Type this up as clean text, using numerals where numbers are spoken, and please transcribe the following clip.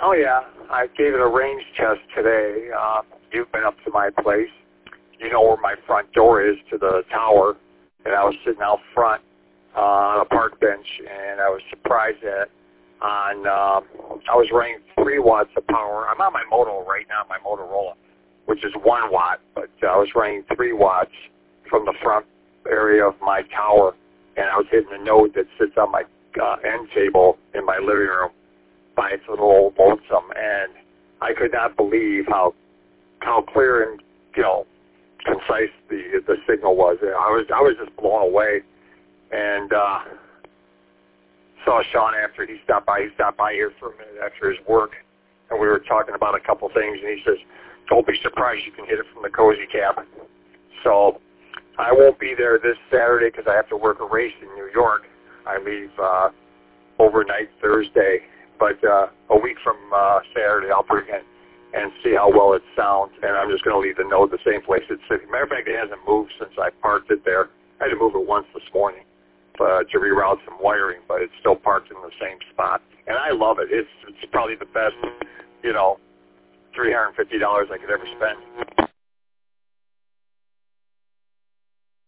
Oh, yeah. I gave it a range test today. You've been up to my place. You know where my front door is to the tower. And I was sitting out front on a park bench, and I was surprised that I was running 3 watts of power. I'm on my Moto right now, my Motorola, which is 1 watt, but I was running 3 watts from the front area of my tower, and I was hitting the node that sits on my end table in my living room by its little old lonesome, and I could not believe how clear and, concise the signal was. I was just blown away, and saw Sean after he stopped by. He stopped by here for a minute after his work, and we were talking about a couple things, and he says, "Don't be surprised you can hit it from the cozy cabin." So I won't be there this Saturday because I have to work a race in New York. I leave overnight Thursday, but a week from Saturday I'll bring it and see how well it sounds, and I'm just going to leave the node the same place it's sitting. Matter of fact, it hasn't moved since I parked it there. I had to move it once this morning to reroute some wiring, but it's still parked in the same spot, and I love it. It's probably the best, $350 I could ever spend.